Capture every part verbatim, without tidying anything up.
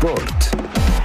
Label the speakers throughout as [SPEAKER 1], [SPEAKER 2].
[SPEAKER 1] Sport.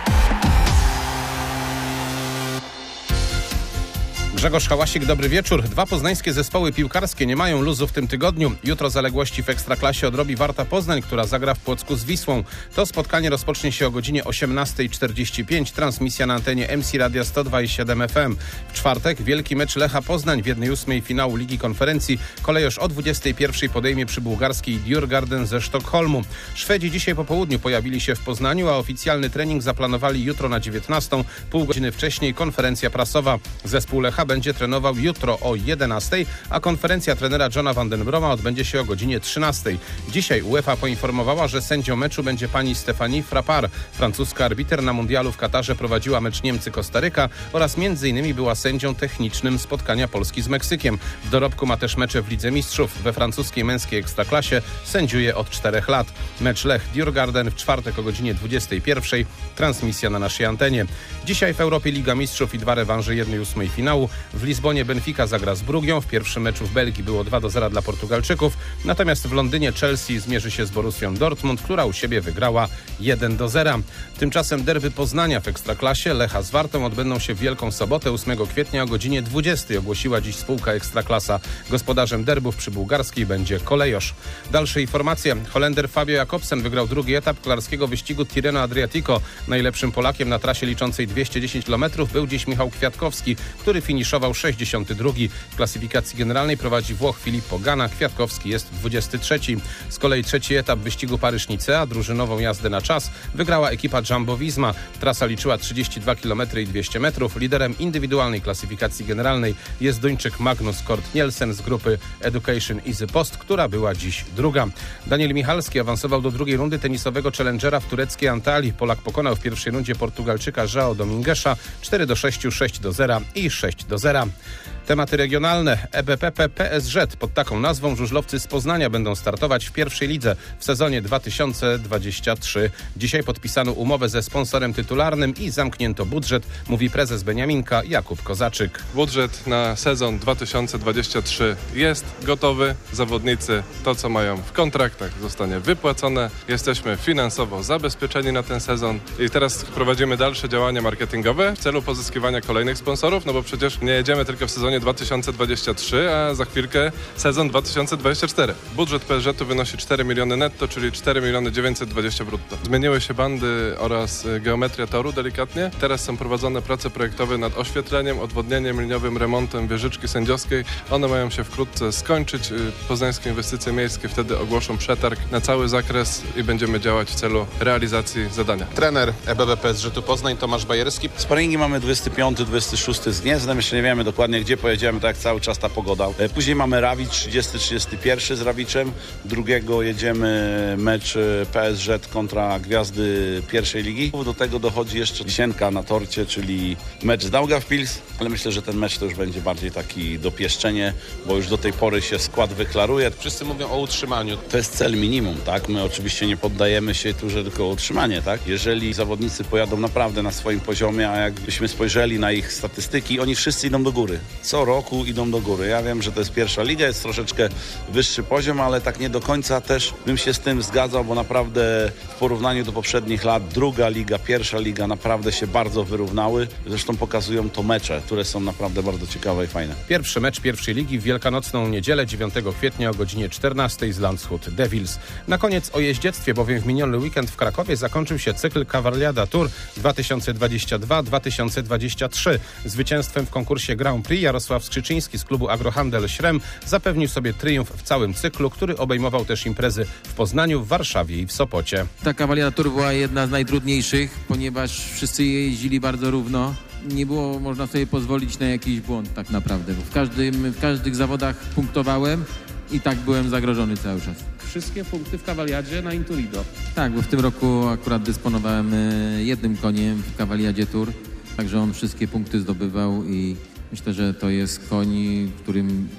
[SPEAKER 2] Grzegorz Hałasik, dobry wieczór. Dwa poznańskie zespoły piłkarskie nie mają luzu w tym tygodniu. Jutro zaległości w Ekstraklasie odrobi Warta Poznań, która zagra w Płocku z Wisłą. To spotkanie rozpocznie się o godzinie osiemnasta czterdzieści pięć. Transmisja na antenie M C Radia sto dwa i siedem F M. W czwartek wielki mecz Lecha Poznań w jednej ósmej finału Ligi Konferencji. Kolejorz o dwudziestej pierwszej podejmie przy bułgarskiej Djurgården ze Sztokholmu. Szwedzi dzisiaj po południu pojawili się w Poznaniu, a oficjalny trening zaplanowali jutro na dziewiętnastą. Pół godziny wcześniej konferencja prasowa. Zespół Lecha będzie trenował jutro o jedenastej, a konferencja trenera Johna van den Broma odbędzie się o godzinie trzynastej. Dzisiaj UEFA poinformowała, że sędzią meczu będzie pani Stéphanie Frappart. Francuska arbiter na mundialu w Katarze prowadziła mecz Niemcy-Kostaryka oraz między innymi była sędzią technicznym spotkania Polski z Meksykiem. W dorobku ma też mecze w Lidze Mistrzów. We francuskiej męskiej ekstraklasie sędziuje od czterech lat. Mecz Lech-Djurgården w czwartek o godzinie dwudziestej pierwszej. Transmisja na naszej antenie. Dzisiaj w Europie Liga Mistrzów i dwa rewanże jednej ósmej finału. W Lizbonie Benfica zagra z Brugią. W pierwszym meczu w Belgii było dwa do zera dla Portugalczyków. Natomiast w Londynie Chelsea zmierzy się z Borussią Dortmund, która u siebie wygrała jeden do zera. Tymczasem derby Poznania w Ekstraklasie Lecha z Wartą odbędą się w Wielką Sobotę ósmego kwietnia o godzinie dwudziestej. Ogłosiła dziś spółka Ekstraklasa. Gospodarzem derbów przy bułgarskiej będzie Kolejorz. Dalsze informacje. Holender Fabio Jakobsen wygrał drugi etap kolarskiego wyścigu Tirreno Adriatico. Najlepszym Polakiem na trasie liczącej dwieście dziesięć kilometrów był dziś Michał Kwiatkowski, który finiszował sześćdziesiąty drugi. W klasyfikacji generalnej prowadzi Włoch Filippo Ganna, Kwiatkowski jest dwudziesty trzeci. Z kolei trzeci etap wyścigu Paryż-Nicea, drużynową jazdę na czas, wygrała ekipa Jumbo Visma. Trasa liczyła trzydzieści dwa kilometry i dwieście metrów. Liderem indywidualnej klasyfikacji generalnej jest Duńczyk Magnus Kort Nielsen z grupy Education Easy Post, która była dziś druga. Daniel Michalski awansował do drugiej rundy tenisowego Challengera w tureckiej Antalii. Polak pokonał w pierwszej rundzie Portugalczyka João Dominguesza cztery do sześciu, sześć do zera i sześć do zera. Tematy regionalne. E B P P P S Z. Pod taką nazwą żużlowcy z Poznania będą startować w pierwszej lidze w sezonie dwa tysiące dwudziestym trzecim. Dzisiaj podpisano umowę ze sponsorem tytularnym i zamknięto budżet, mówi prezes Beniaminka Jakub Kozaczyk.
[SPEAKER 3] Budżet na sezon dwa tysiące dwudziesty trzeci jest gotowy. Zawodnicy to, co mają w kontraktach, zostanie wypłacone. Jesteśmy finansowo zabezpieczeni na ten sezon i teraz prowadzimy dalsze działania marketingowe w celu pozyskiwania kolejnych sponsorów, no bo przecież nie jedziemy tylko w sezonie dwa tysiące dwudziestym trzecim, a za chwilkę sezon dwa tysiące dwudziesty czwarty. Budżet P S Z-u wynosi cztery miliony netto, czyli cztery miliony dziewięćset dwadzieścia brutto. Zmieniły się bandy oraz geometria toru delikatnie. Teraz są prowadzone prace projektowe nad oświetleniem, odwodnieniem liniowym, remontem wieżyczki sędziowskiej. One mają się wkrótce skończyć. Poznańskie Inwestycje Miejskie wtedy ogłoszą przetarg na cały zakres i będziemy działać w celu realizacji zadania.
[SPEAKER 2] Trener E B B P S Z-u Poznań Tomasz Bajerski.
[SPEAKER 4] Sparingi mamy dwudziestego piątego dwudziestego szóstego z Gniezdem. Jeszcze nie wiemy dokładnie, gdzie pojedziemy, tak jak cały czas ta pogoda. Później mamy Rawicz trzydziesty trzydziesty pierwszy z Rawiczem. Drugiego jedziemy mecz P S Z kontra Gwiazdy pierwszej ligi. Do tego dochodzi jeszcze wisienka na torcie, czyli mecz z Daugavpils, ale myślę, że ten mecz to już będzie bardziej taki dopieszczenie, bo już do tej pory się skład wyklaruje.
[SPEAKER 2] Wszyscy mówią o utrzymaniu.
[SPEAKER 4] To jest cel minimum, tak? My oczywiście nie poddajemy się tu, że tylko o utrzymanie, tak? Jeżeli zawodnicy pojadą naprawdę na swoim poziomie, a jakbyśmy spojrzeli na ich statystyki, oni wszyscy idą do góry. Co roku idą do góry. Ja wiem, że to jest pierwsza liga, jest troszeczkę wyższy poziom, ale tak nie do końca też bym się z tym zgadzał, bo naprawdę w porównaniu do poprzednich lat druga liga, pierwsza liga naprawdę się bardzo wyrównały. Zresztą pokazują to mecze, które są naprawdę bardzo ciekawe i fajne.
[SPEAKER 2] Pierwszy mecz pierwszej ligi w wielkanocną niedzielę dziewiątego kwietnia o godzinie czternastej z Landshut Devils. Na koniec o jeździectwie, bowiem w miniony weekend w Krakowie zakończył się cykl Cavaliada Tour dwa tysiące dwudziesty drugi dwa tysiące dwudziesty trzeci. Zwycięstwem w konkursie Grand Prix Jarosław Skrzyczyński z klubu Agrohandel Śrem zapewnił sobie triumf w całym cyklu, który obejmował też imprezy w Poznaniu, w Warszawie i w Sopocie.
[SPEAKER 5] Ta Cavaliada Tour była jedna z najtrudniejszych, ponieważ wszyscy jeździli bardzo równo. Nie było można sobie pozwolić na jakiś błąd tak naprawdę, bo w każdym, w każdych zawodach punktowałem i tak byłem zagrożony cały czas.
[SPEAKER 6] Wszystkie punkty w Cavaliadzie na Inturido.
[SPEAKER 5] Tak, bo w tym roku akurat dysponowałem jednym koniem w Cavaliadzie Tour, także on wszystkie punkty zdobywał i myślę, że to jest koń, którym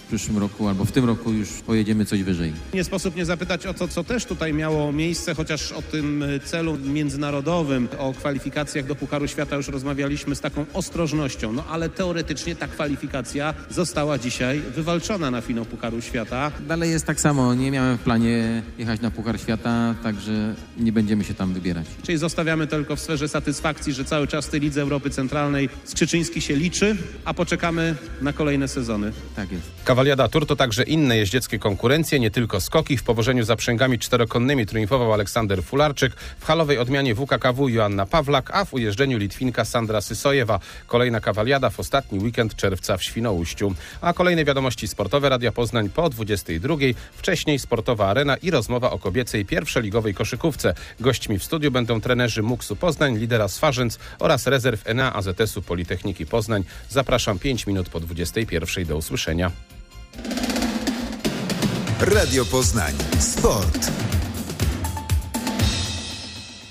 [SPEAKER 5] w przyszłym roku albo w tym roku już pojedziemy coś wyżej.
[SPEAKER 6] Nie sposób nie zapytać o to, co też tutaj miało miejsce, chociaż o tym celu międzynarodowym, o kwalifikacjach do Pucharu Świata już rozmawialiśmy z taką ostrożnością, no ale teoretycznie ta kwalifikacja została dzisiaj wywalczona na finał Pucharu Świata.
[SPEAKER 5] Dalej jest tak samo, nie miałem w planie jechać na Puchar Świata, także nie będziemy się tam wybierać.
[SPEAKER 6] Czyli zostawiamy tylko w sferze satysfakcji, że cały czas w tej Lidze Europy Centralnej Skrzyczyński się liczy, a poczekamy na kolejne sezony.
[SPEAKER 5] Tak jest.
[SPEAKER 2] Cavaliada Tour to także inne jeździeckie konkurencje, nie tylko skoki. W powożeniu zaprzęgami czterokonnymi triumfował Aleksander Fularczyk, w halowej odmianie W K K W Joanna Pawlak, a w ujeżdżeniu Litwinka Sandra Sysojewa. Kolejna Cavaliada w ostatni weekend czerwca w Świnoujściu. A kolejne wiadomości sportowe Radia Poznań po dwudziestej drugiej. Wcześniej sportowa arena i rozmowa o kobiecej pierwszoligowej koszykówce. Gośćmi w studiu będą trenerzy Muksu Poznań, lidera Swarzędz oraz rezerw N A A Z S-u Politechniki Poznań. Zapraszam pięć minut po dwudziestej pierwszej. Do usłyszenia.
[SPEAKER 1] Radio Poznań. Sport.